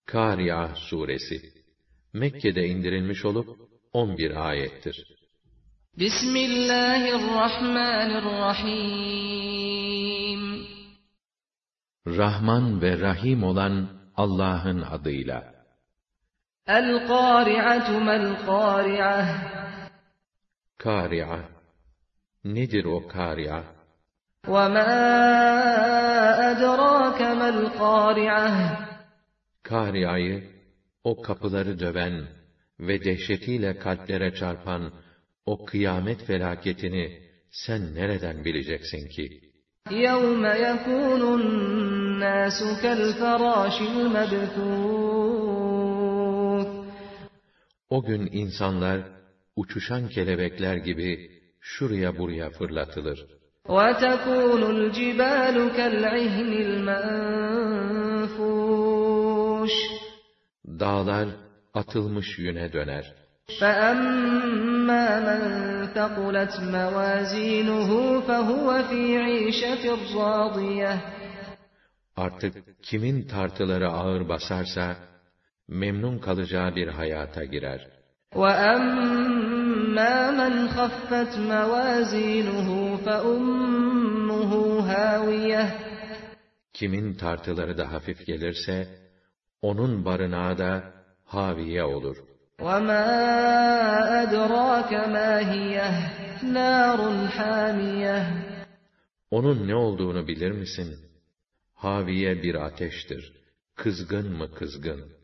Kâri'a suresi Mekke'de indirilmiş olup 11 ayettir. Bismillahirrahmanirrahim. Rahman ve Rahim olan Allah'ın adıyla. El-Kâri'atu mel-Kâri'ah. Kâri'a. Nedir o Kâri'a? وَمَا أَدْرَاكَ مَا الْقَارِعَةُ. Kâria'yı, o kapıları döven ve dehşetiyle kalplere çarpan o kıyamet felaketini sen nereden bileceksin ki? يَوْمَ يَكُونُ النَّاسُ كَالْفَرَاشِ الْمَبْثُوثِ. O gün insanlar uçuşan kelebekler gibi şuraya buraya fırlatılır. وَتَكُونُ الْجِبَالُ كَالْعِهْنِ الْمَنفُوشِ. Dağlar atılmış yüne döner. فَأَمَّا مَنْ ثَقُلَتْ مَوَازِينُهُ فَهُوَ فِي عِيشَةٍ رَاضِيَةٍ. Artık kimin tartıları ağır basarsa, memnun kalacağı bir hayata girer. وَأَمَّا مَنْ خَفَّتْ مَوَازِينُهُ فَأُمُّهُ هَاوِيَةٌ. Kimin tartıları da hafif gelirse, onun barınağı da haviye olur. وَمَا أَدْرَاكَ مَا هِيَهْ نَارٌ حَامِيَةٌ. Onun ne olduğunu bilir misin? Haviye bir ateştir. Kızgın mı kızgın?